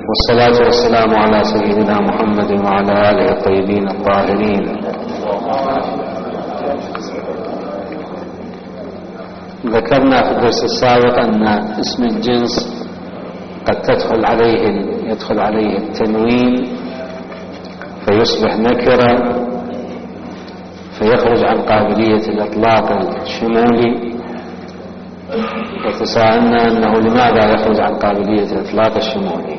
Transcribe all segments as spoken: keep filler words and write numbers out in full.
والصلاة والسلام على سيدنا محمد وعلى آله الطيبين الطاهرين. ذكرنا في الدرس السابق أن اسم الجنس قد تدخل عليه يدخل عليه التنوين فيصبح نكرة فيخرج عن قابلية الإطلاق الشمولي. وتساءلنا أنه لماذا يخرج عن قابلية الإطلاق الشمولي.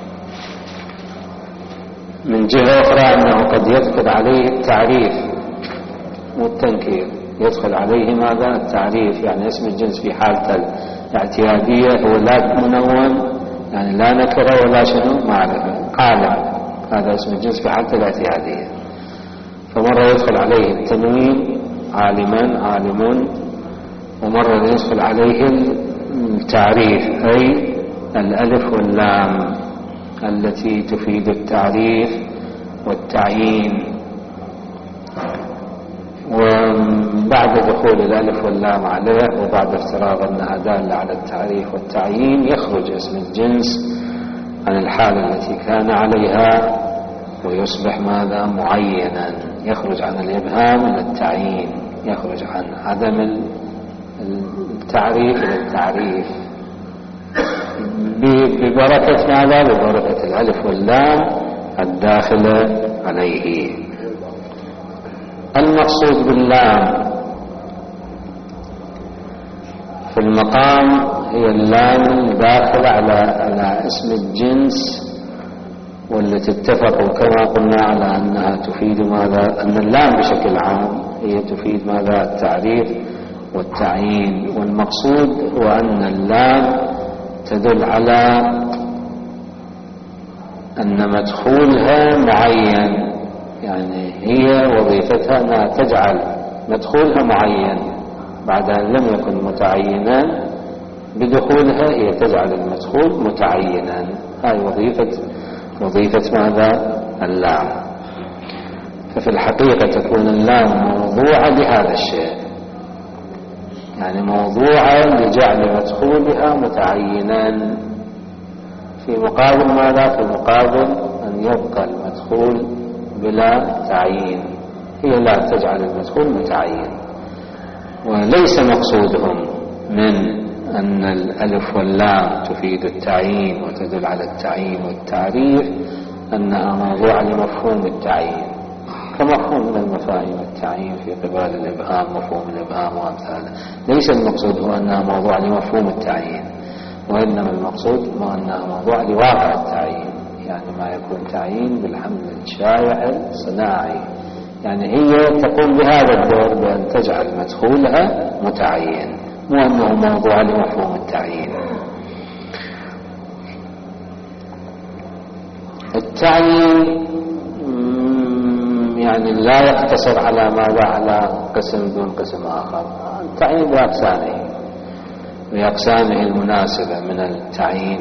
من جهة أخرى أنه قد يدخل عليه التعريف والتنكير، يدخل عليه ماذا؟ التعريف، يعني اسم الجنس في حالة الاعتيادية هو لا منون، يعني لا نكرة ولا شنو معرفة، عالم، هذا اسم الجنس في حالة الاعتيادية. فمرة يدخل عليه التنوين عالما عالم، ومرة يدخل عليه التعريف أي الألف واللام التي تفيد التعريف والتعيين. وبعد دخول الألف واللام عليه وبعد افتراض أنها دالة على التعريف والتعيين يخرج اسم الجنس عن الحالة التي كان عليها ويصبح ماذا؟ معينا، يخرج عن الإبهام إلى التعيين، يخرج عن عدم التعريف إلى التعريف ببركة ماذا؟ ببركة الألف واللام الداخلة عليه. المقصود باللام في المقام هي اللام الداخلة على على اسم الجنس، والتي اتفقوا كما قلنا على أنها تفيد ماذا؟ أن اللام بشكل عام هي تفيد ماذا؟ التعريف والتعيين. والمقصود هو أن اللام تدل على أن مدخولها معين، يعني هي وظيفتها أنها تجعل مدخولها معين بعد أن لم يكن متعينا. بدخولها هي تجعل المدخول متعينا، هاي وظيفة وظيفة ماذا؟ اللام. ففي الحقيقة تكون اللام موضوعة لهذا الشيء، يعني موضوعة لجعل مدخولها متعينا، في مقابل ماذا؟ في مقابل أن يبقى المدخول بلا تعيين. هي لا تجعل المدخول متعين. وليس مقصودهم من أن الألف واللام تفيد التعيين وتدل على التعيين والتعريف أنها موضوعة لمفهوم التعيين كمفهوم من المفاهيم التعيين في قبال الإبهام، مفهوم الإبهام وأمثاله. ليس المقصود هو أنها موضوع لمفهوم التعيين، وإنما المقصود هو أنها موضوع لواقع التعيين، يعني ما يكون تعيين بالحمل الشائع الصناعي، يعني هي تقوم بهذا الدور بأن تجعل مدخولها متعين، مو أنه موضوع لمفهوم التعيين. التعيين يعني لا يقتصر على ماذا؟ على قسم دون قسم آخر. التعيين بأقسامه بأقسامه المناسبة، من التعيين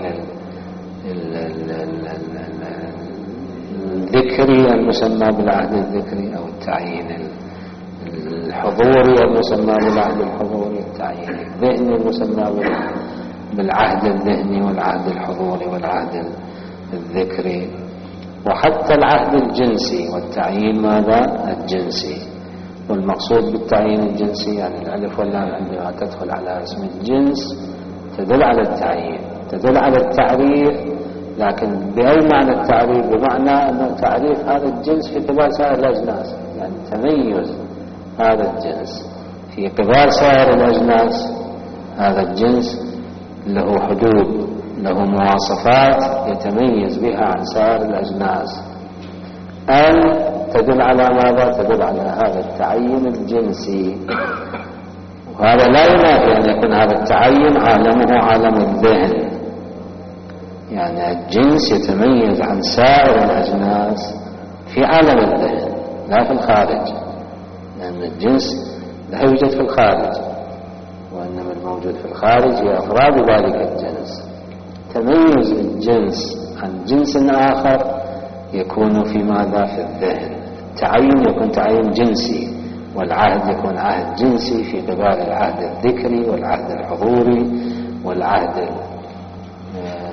الذكري المسمى بالعهد الذكري، أو التعيين الحضوري المسمى بالعهد الحضوري، التعيين الذهني المسمى بالعهد الذهني والعهد الحضوري والعهد الذكري، وحتى العهد الجنسي والتعيين ماذا؟ الجنسي. والمقصود بالتعيين الجنسي يعني الألف واللام عندما تدخل على اسم الجنس تدل على التعيين، تدل على التعريف. لكن بأي معنى التعريف؟ بمعنى أن تعريف هذا الجنس في قبال سائر الأجناس، يعني تميز هذا الجنس في قبال سائر الأجناس. هذا الجنس له حدود، له مواصفات يتميز بها عن سائر الأجناس. أن تدل على ماذا؟ تدل على هذا التعيين الجنسي. وهذا لا ينافي أن يكون هذا التعيين عالمه عالم الذهن، يعني الجنس يتميز عن سائر الأجناس في عالم الذهن لا في الخارج، لأن الجنس لا يوجد في الخارج، وإنما الموجود في الخارج هي أفراد ذلك الجنس. تميز الجنس عن جنس آخر يكون في ماذا؟ في الذهن. التعيين يكون تعيين جنسي، والعهد يكون عهد جنسي في قبال العهد الذكري والعهد الحضوري والعهد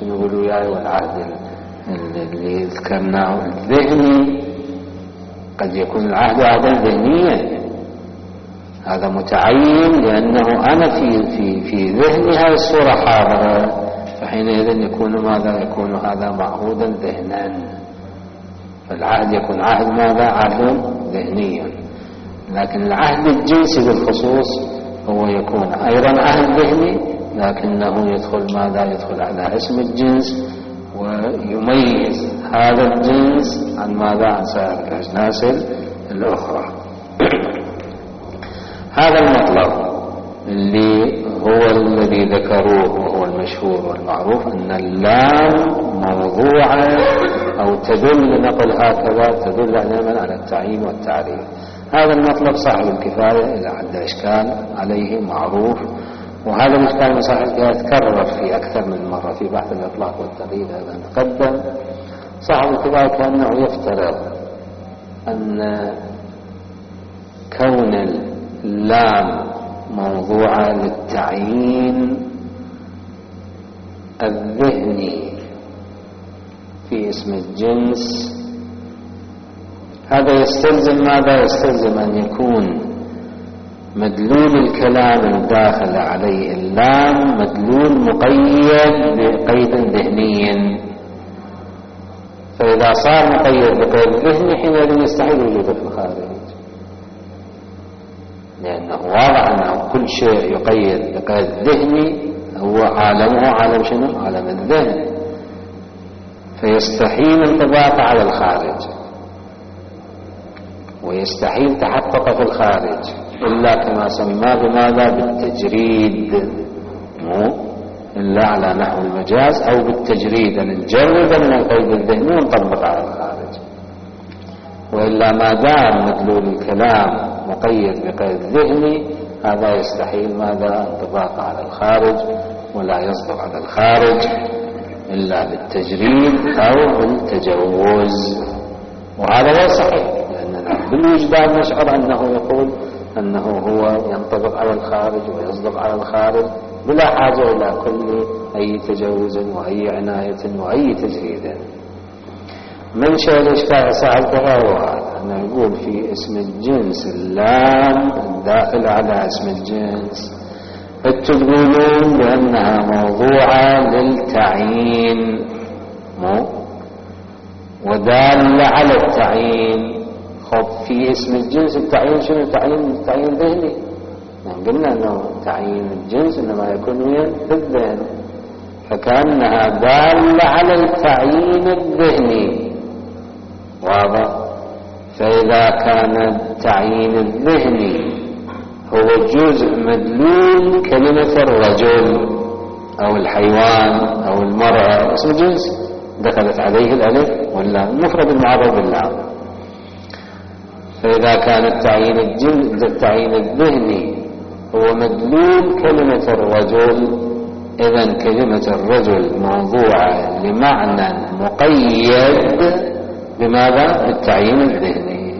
شنو يقولوا وياي؟ والعهد اللي ذكرناه الذهني قد يكون العهد عهدا ذهنيا، هذا متعين لأنه أنا في في في ذهني هذه الصورة حاضرة، فحينئذ يكون ماذا؟ يكون هذا معهودا ذهنا، فالعهد يكون عهد ماذا؟ عهد ذهنيا. لكن العهد الجنسي بالخصوص هو يكون أيضا عهد ذهني، لكنه يدخل ماذا؟ يدخل على اسم الجنس ويميز هذا الجنس عن ماذا؟ عن سائر الأجناس الأخرى. هذا المطلب اللي هو الذي ذكروه وهو المشهور والمعروف، أن اللام موضوعة أو تدل، نقل هكذا تدل على التعيين والتعريف. هذا المطلب صاحب الكفاية إذا عنده إشكال عليه معروف، وهذا الإشكال من صاحب الكفاية تكرر في أكثر من مرة في بحث الإطلاق والتقييد. هذا تقدم صاحب الكفاية كأنه يفترض أن كون اللام موضوعة للتعيين الذهني في اسم الجنس، هذا يستلزم ماذا؟ يستلزم أن يكون مدلول الكلام الداخل عليه اللام مدلول مقيد بقيد ذهني، فإذا صار مقيد بقيد ذهني حينئذ يستحيل وجوده في الخارج، لأنه واضح أنه كل شيء يقيد بقيد ذهني هو عالمه عالم شنو؟ عالم الذهن، فيستحيل انطباقه على الخارج ويستحيل تحقق في الخارج إلا كما سماه بماذا؟ بالتجريد، مو إلا على نحو المجاز أو بالتجريد، أن نجرد من القيد الذهني ونطبق على الخارج. وإلا ما دام مدلول الكلام مقيد بقيد ذهني هذا يستحيل ماذا؟ انطباق على الخارج، ولا يصدق على الخارج إلا بالتجريد أو بالتجوز. وهذا غير صحيح، لأننا بالوجدان نشعر أنه يقول أنه هو ينطبق على الخارج ويصدق على الخارج بلا حاجة إلى كل أي تجوز وأي عناية وأي تجريد. من شيء الإشكال سألته هو هذا، أنه يقول في اسم الجنس اللام الداخل على اسم الجنس فتقولون بأنها موضوعة للتعيين مو ودالة على التعيين. خب في اسم الجنس التعيين شنو؟ تعيين تعيين ذهني، يعني قلنا أنه تعيين الجنس إنما يكون وين؟ في الذهن، فكأنها دالة على التعيين الذهني، واضح؟ فإذا كان التعيين الذهني هو جزء مدلول كلمة الرجل أو الحيوان أو المرأة، اسم الجنس دخلت عليه الألف واللام، المفرد المعرض باللام. فإذا كان التعيين الجنس التعيين الذهني هو مدلول كلمة الرجل، إذن كلمة الرجل موضوعة لمعنى مقيد بماذا؟ بالتعيين الذهني.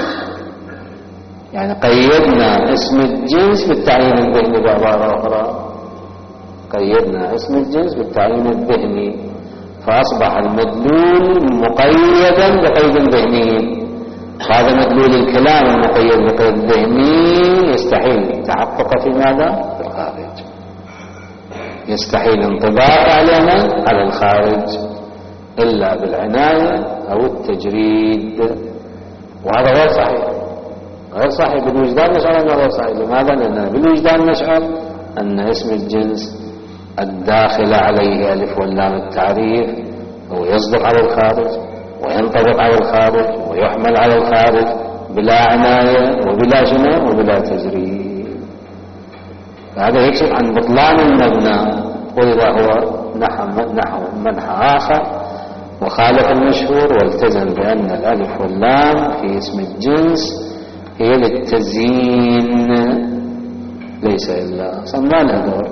يعني قيدنا اسم الجنس بالتعيين الذهني، بعبارة أخرى قيدنا اسم الجنس بالتعيين الذهني، فأصبح المدلول مقيدا بقيد ذهني. هذا مدلول الكلام المقيد بقيد ذهني يستحيل التحقق في ماذا؟ في الخارج، يستحيل انطباق علينا على الخارج إلا بالعناية أو التجريد. وهذا غير صحيح، غير صحيح بالوجدان نشعر أنه غير صحيح. لماذا؟ لأننا بالوجدان نشعر أن اسم الجنس الداخل عليه ألف واللام التعريف هو يصدق على الخارج وينطبق على الخارج ويحمل على الخارج بلا عناية وبلا جنى وبلا تجريد. هذا يكشف عن بطلان المبنى. وإذا هو نحو منحى آخر وخالف المشهور والتزم بأن الألف واللام في اسم الجنس هي للتزيين ليس إلا صنع له دور،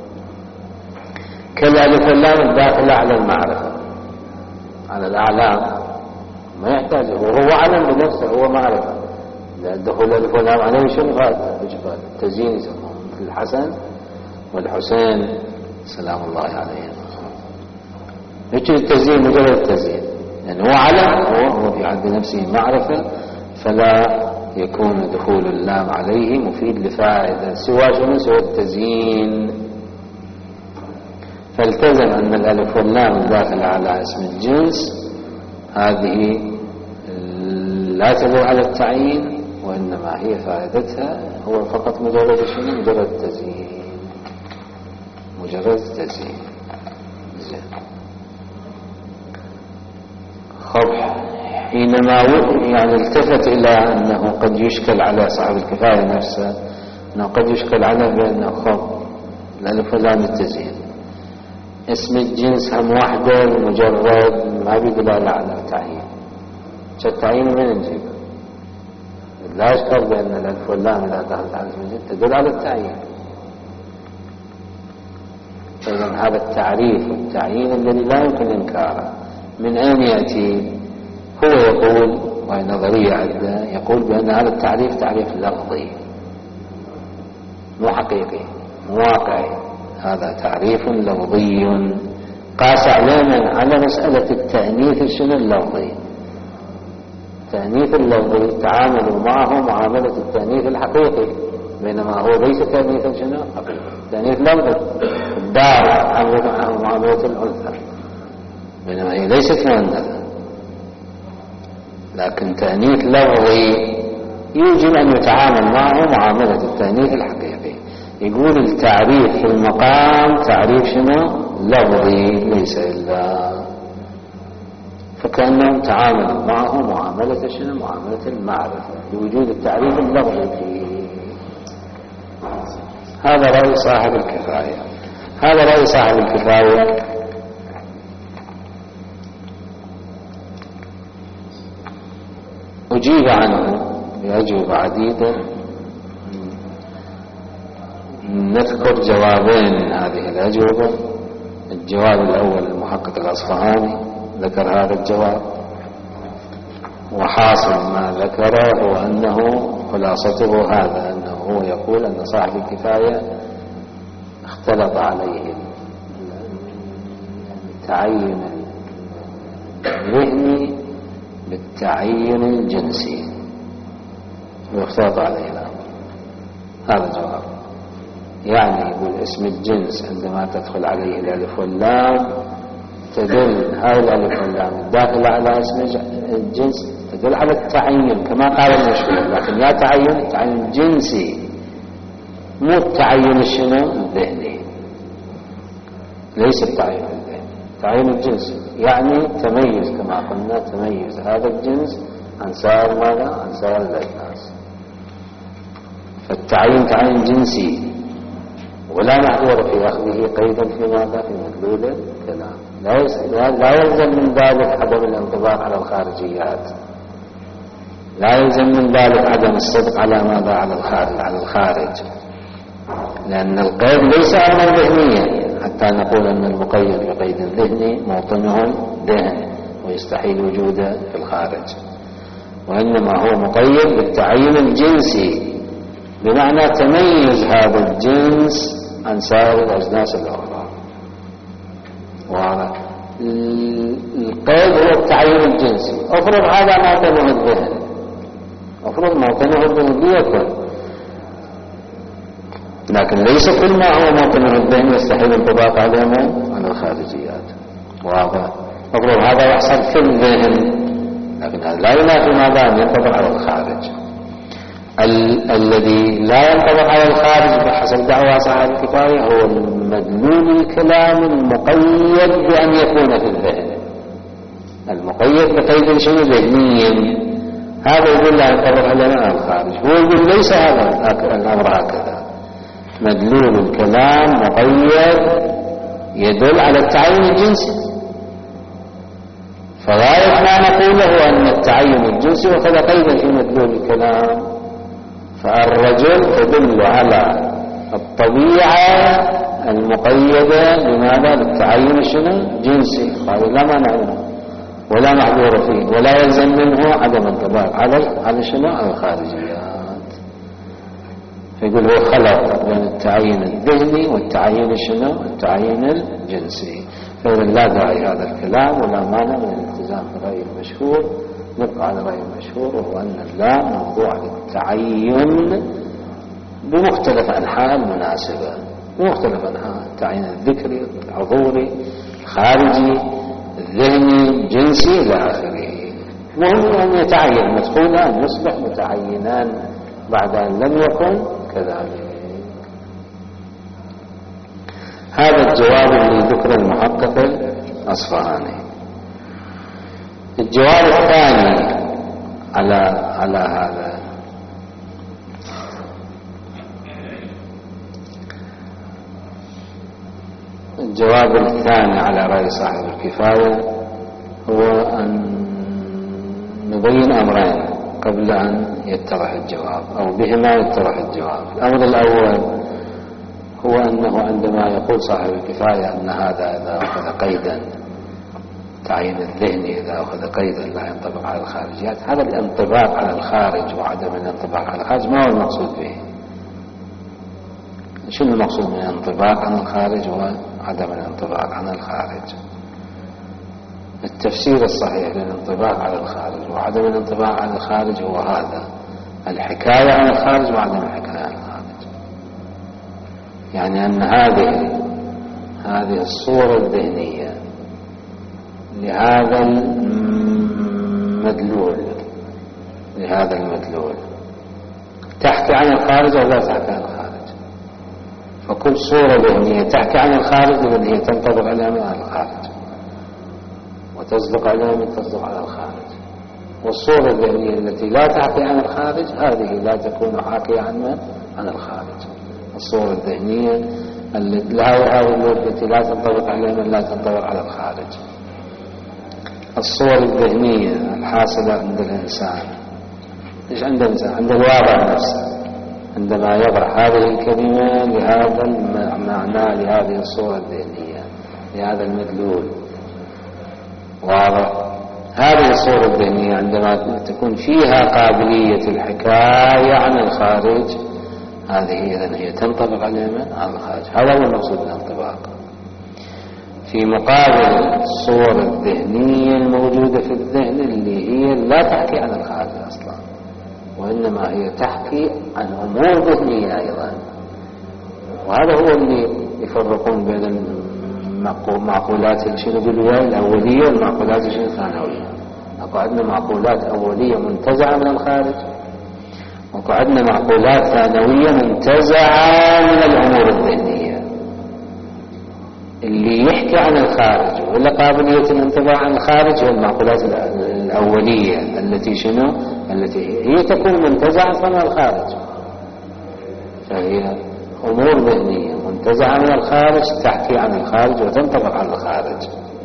كالألف واللام الداخلة على المعرفة على الأعلام، ما يحتاج، وهو علم بنفسه، هو معرفة. دخول الألف واللام عليه شنو هذا؟ التزيين يسمونه، مثل الحسن والحسين سلام الله عليهم. يجي التزيين مجرد التزيين، يعني هو علم، هو, هو في حد نفسه معرفة، فلا يكون دخول اللام عليه مفيد لفائدة سوى شنو؟ سوى التزيين. فالتزم أن الألف واللام الداخلة على اسم الجنس هذه لا تدل على التعيين، وإنما هي فائدتها هو فقط مجرد شنو؟ مجرد التزيين، مجرد التزيين. زين. خب حينما يعني التفت إلى أنه قد يشكل على صاحب الكفاية نفسه، أنه قد يشكل عليه بأنه خب الألف واللام التزيين، اسم الجنس هم وحده مجرد ما بدلالة على التعيين، التعيين من نجيبه؟ لا يشكل بأن الألف واللام إذا دخلت على اسم الجنس تدل على التعيين. إذن هذا التعريف والتعيين الذي لا يمكن إنكاره من أين يأتي؟ هو يقول، وهي نظرية عدة، يقول بأن هذا التعريف تعريف لفظي مو حقيقي مو واقعي، هذا تعريف لفظي قاس علينا على مسألة التأنيث شنو اللفظي. التأنيث اللفظي تعاملوا معه معاملة التأنيث الحقيقي، بينما هو ليس تأنيثا شنو حقيقي، تأنيث لفظي. الدار عاملوا معه معاملة الأنثى، بينما هي ليست مؤنثة، لكن تأنيث لفظي يجب أن يتعامل معه معاملة التأنيث الحقيقي. يقول التعريف في المقام تعريف شنو لفظي ليس إلا، فكأنهم تعاملوا معه معاملة شنو؟ معاملة المعرفة لوجود التعريف اللفظي فيه. هذا رأي صاحب الكفاية. هذا رأي صاحب الكفاية أجيب عنه بأجوبة عديدة، نذكر جوابين من هذه الأجوبة. الجواب الأول المحقق الأصفهاني ذكر هذا الجواب، وحاصل ما ذكره هو أنه خلاصته هذا، أنه هو يقول أن صاحب الكفاية اختلط عليه التعين الذهني بالتعين الجنسي ويختلط عليه الأمر. هذا الجواب، يعني يقول اسم الجنس عندما تدخل عليه الألف واللام تدل، هاي الألف واللام الداخلة على اسم الجنس تدل على التعين كما قال المشهور، لكن لا تعين تعين جنسي مو التعين شنو الذهني، ليس التعين الذهني، تعين الجنسي يعني تميز كما قلنا، تميز هذا الجنس عن سائر ماذا؟ عن سائر الأجناس. فالتعين تعين جنسي ولا محظور في أخذه قيدا في ماذا؟ في مدلول الكلام. لا, لا يلزم من ذلك عدم الانطباق على الخارجيات، لا يلزم من ذلك عدم الصدق على ماذا؟ على الخارج، على الخارج، لأن القيد ليس أمرا ذهنيا حتى نقول أن المقيد بقيد ذهني موطنه ذهن ويستحيل وجوده في الخارج، وإنما هو مقيد بالتعيين الجنسي، بمعنى تميز هذا الجنس عن سائر الأجناس الأخرى. وهذا القيد هو التعيين الجنسي. أفرض هذا موطنه الذهن، أفرض موطنه الذهن ليكن، لكن ليس كل ما هو موطنه الذهن يستحيل انطباق عليه على الخارجيات. وهذا أفرض هذا يحصل في الذهن، لكن هذا لا ينافي ماذا؟ أن ينطبق على الخارج. ال الذي لا ينطبق على الخارج بحسب دعوى صاحب الكفاية هو المدلول الكلام المقيد بأن يكون في الذهن، المقيد بقيد شيء ذهنيا، هذا يقول لا ينطبق على الخارج. هو يقول ليس هذا الأمر هكذا، مدلول الكلام مقيد يدل على التعين الجنسي، فغاية ما نقوله أن التعين الجنسي وقد قيد في مدلول الكلام. فالرجل تدل على الطبيعة المقيدة بماذا؟ بالتعين شنو؟ جنسي، قال لا مانع منه ولا محظور فيه، ولا يلزم منه عدم انطباق على على شنو؟ على الخارجيات. فيقول هو خلط بين التعيين الذهني والتعيين شنو؟ التعيين الجنسي. فإذا لا داعي هذا الكلام ولا مانع من الالتزام بالرأي المشهور. نبقى على الرأي المشهور، وهو أن اللام موضوع للتعين بمختلف أنحاء المناسبة، بمختلف أنحاء التعيين الذكري، الحضوري، الخارجي، الذهني، الجنسي إلى آخره. مهم أن يتعين مدخولا، أن يصبح متعينان بعد أن لم يكن كذلك. هذا الجواب اللي ذكر المحقق الأصفهاني. الجواب الثاني على على هذا الجواب الثاني على رأي صاحب الكفاية هو أن نبين أمرين قبل أن يتضح الجواب، أو بهما يتضح الجواب. الأمر الأول هو أنه عندما يقول صاحب الكفاية أن هذا إذا أخذ قيدا تعيين الذهني إذا أخذ قيدا لا ينطبق على الخارجيات، هذا الانطباق على الخارج وعدم الانطباق على الخارج ما هو المقصود به؟ شنو المقصود من الانطباق عن الخارج وعدم الانطباق عن الخارج؟ التفسير الصحيح للانطباق على الخارج وعدم الانطباق على الخارج هو هذا: الحكاية عن الخارج وعدم الحكاية عن الخارج. يعني أن هذه هذه الصورة الذهنية لهذا المدلول لهذا المدلول تحكي عن الخارج أو لا تحكي عن الخارج. فكل صورة ذهنية تحكي عن الخارج لأن هي تنطبق على الخارج، وتصدق عليها من تصدق على الخارج. والصورة الذهنية التي لا تحكي عن الخارج هذه لا تكون حاكية عن عن الخارج. الصورة الذهنية التي لا تنطبق عليها من لا تنطبق على الخارج. الصور الذهنية الحاصلة عند الإنسان، إيش عند الإنسان؟ عند الواقع نفسه، عندما يضع هذه الكلمة لهذا المعنى لهذه الصورة الذهنية لهذا المدلول. واضح؟ هذه الصورة الذهنية عندما تكون فيها قابلية الحكاية عن الخارج هذه إذن هي تنطبق على من؟ على الخارج. هذا هو المقصود بالانطباق. في مقابل الصور الذهنية الموجودة في الذهن اللي هي لا تحكي عن الخارج أصلا، وإنما هي تحكي عن أمور ذهنية أيضا. وهذا هو اللي يفرقون بين المعقولات شنو بالولاية الأولية والمعقولات شنو الثانوية. أكو عندنا معقولات أولية منتزعة من الخارج، وأكو عندنا معقولات ثانوية منتزعة من الأمور الذهنية. اللي يحكي عن الخارج ولا قابلية الانطباع عن الخارج هي المعقولات الأولية التي شنو التي هي تكون منتزعة من الخارج، فهي أمور ذهنية منتزعة من الخارج تحكي عن الخارج وتنطبق على الخارج،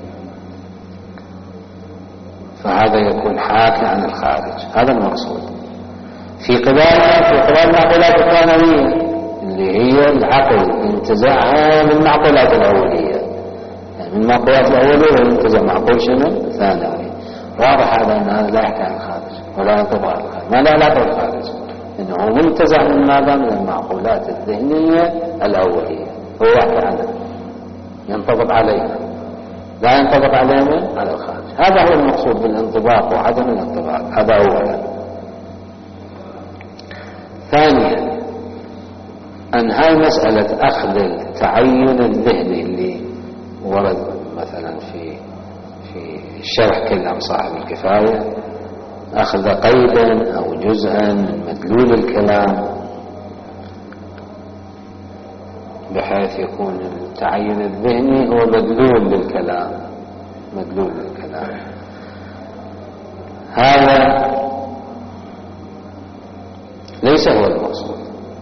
فهذا يكون حاكي عن الخارج. هذا المقصود. في قبالها في قبال المعقولات الثانوية اللي هي العقل انتزعها من المعقولات الأولية، يعني من المعقولات الأولية ينتزع معقول شنو ثانوي. واضح هذا أن هذا لا يحكي عن الخارج ولا ينطبق على الخارج. ما لا علاقة بالخارج، إنه منتزع من ماذا؟ من المعقولات الذهنية الأولية، هو يحكي عنها ينطبق عليها، لا ينطبق عليها على الخارج. هذا هو المقصود بالانطباق وعدم الانطباق. هذا أولا. ثانيا أن هاي مسألة أخذ التعين الذهني اللي ورد مثلا في في شرح كلام صاحب الكفاية، أخذ قيدا أو جزءا من مدلول الكلام بحيث يكون التعين الذهني هو مدلول للكلام مدلول للكلام هذا ليس هو المقصود.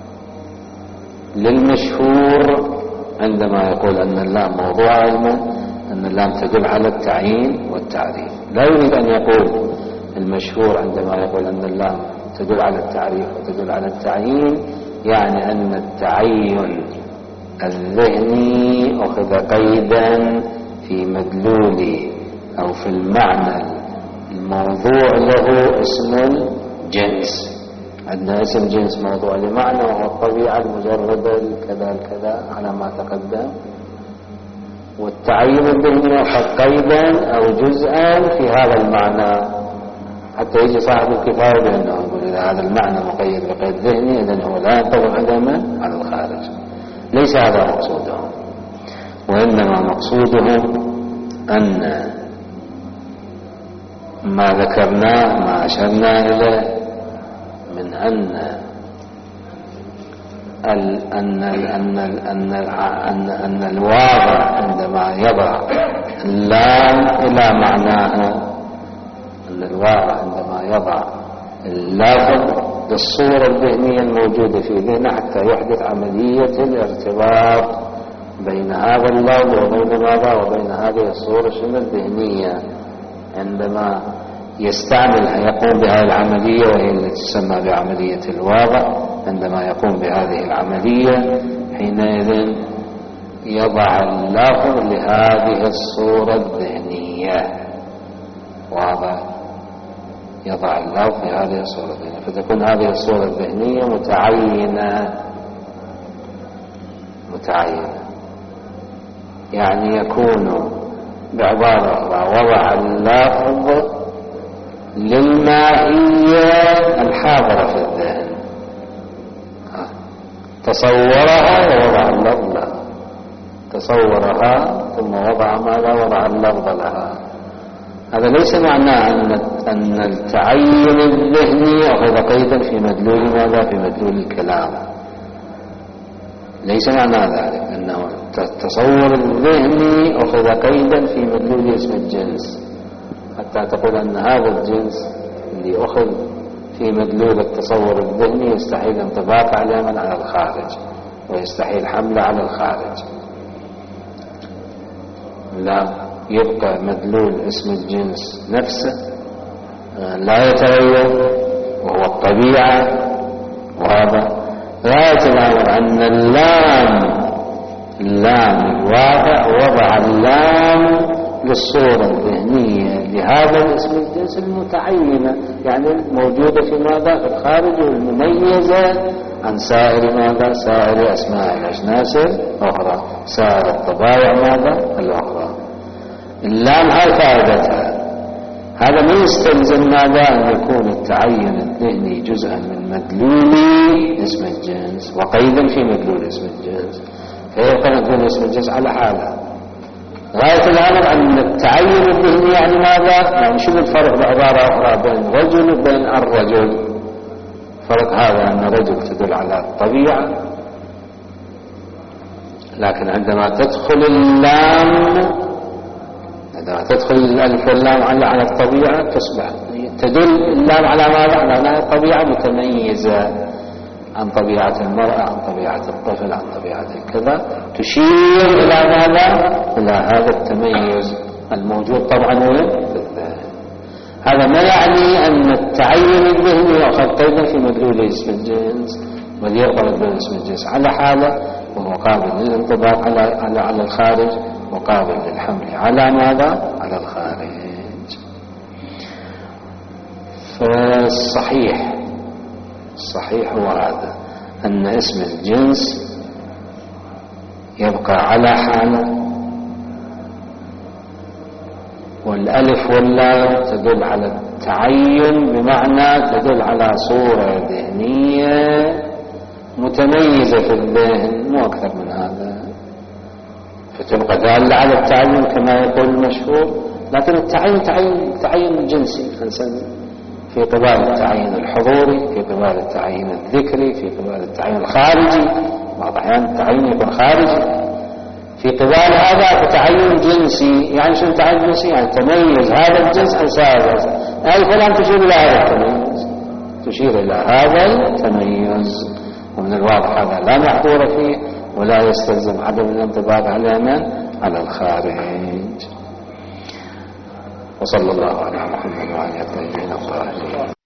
للمشهور عندما يقول أن اللام موضوع علما أن اللام تدل على التعيين والتعريف، لا يريد أن يقول المشهور عندما يقول أن اللام تدل على التعريف وتدل على التعيين يعني أن التعين الذهني أخذ قيدا في مدلول أو في المعنى الموضوع له اسم الجنس. عندنا اسم جنس موضوع لمعنى وهو الطبيعة المجردة كذا كذا على ما تقدم. والتعين الذهني يأخذ قيدا أو جزءا في هذا المعنى، حتى يجي صاحب الكفاية بأنه يقول إذا هذا المعنى مقيد بقيد ذهني إذن هو لا ينطبق على من؟ على الخارج. ليس هذا مقصودهم، وإنما مقصودهم أن ما ذكرناه ما أشرنا إليه من أن ال أن ال أن ال أن ال أن, أن الواضع عندما يضع اللام إلى معناها، أن الواضع عندما يضع اللافظ للصورة الذهنية الموجودة في ذهنه حتى يحدث عملية الارتباط بين هذا اللفظ وبين ماذا وبين هذه الصورة شنو الذهنية، عندما يستعملها يقوم بهذه العملية وهي التي تسمى بعملية الواضع. عندما يقوم بهذه العملية حينئذ يضع اللفظ لهذه الصورة الذهنية، واضح؟ يضع اللفظ لهذه الصورة الذهنية، فتكون هذه الصورة الذهنية متعينة متعينة يعني يكون بعبارة أخرى وضع اللفظ للمائية الحاضرة في الذهن، تصورها ووضع اللفظ لها، تصورها ثم وضع ماذا وضع اللفظ لها. هذا ليس معناه أن أن التعين الذهني أخذ قيدا في مدلول ماذا في مدلول الكلام، ليس معنى ذلك أنه التصور الذهني أخذ قيدا في مدلول اسم الجنس حتى تقول أن هذا الجنس اللي أخذ في مدلول التصور الذهني يستحيل انطباق عليه من على الخارج ويستحيل حمله على الخارج. لا، يبقى مدلول اسم الجنس نفسه لا يتغير وهو الطبيعة، وهذا غاية الأمر أن اللام اللام الواضع وضع اللام للصورة الذهنية لهذا الاسم الجنس المتعينة، يعني موجودة في ماذا في الخارج والمميزة عن سائر ماذا سائر أسماء الأجناس الأخرى، سائر الطبائع ماذا الأخرى. اللام هاي فائدتها. هذا ما يستلزم ماذا أن يكون التعين الذهني جزءا من مدلول اسم الجنس وقيدا في مدلول اسم الجنس، فيبقى مدلول اسم الجنس على حاله. غاية الأمر أن التعين الذهني يعني ماذا؟ يعني شو الفرق بعبارة أخرى بين رجل وبين الرجل؟ فرق هذا أن رجل تدل على الطبيعة، لكن عندما تدخل اللام عندما تدخل الألف واللام على على الطبيعة تصبح تدل اللام على ماذا؟ على أنها طبيعة متميزة عن طبيعة المرأة، عن طبيعة الطفل، عن طبيعة الكذا، تشير إلى ماذا؟ إلى هذا التميز الموجود طبعا في الذهن. هذا ما يعني أن التعين الذهني يأخذ قيدا في مدلول اسم الجنس، بل يبقى مدلول اسم الجنس على حاله وهو قابل للانطباق على على على الخارج وقابل للحمل على ماذا؟ على الخارج. فالصحيح الصحيح هو هذا، أن اسم الجنس يبقى على حاله، والألف واللام تدل على التعين بمعنى تدل على صورة ذهنية متميزة في الذهن، مو أكثر من هذا، فتبقى دالة على التعين كما يقول المشهور. لكن التعين تعين تعين جنسي في قبال التعيين الحضوري، في قبال التعيين الذكري، في قبال التعيين الخارجي، بعض الأحيان التعيين يكون خارجي. في قبال هذا تعيين جنسي، يعني شو تعيين جنسي؟ يعني تميز هذا الجنس عن سائر الجنس. أي فلان تشير إلى هذا التميز، تشير إلى هذا التميز، ومن الواضح هذا لا محظور فيه ولا يستلزم عدم الانطباق على من؟ على الخارج. وصلى الله على محمد وعلى آله الطاهرين الطاهرين.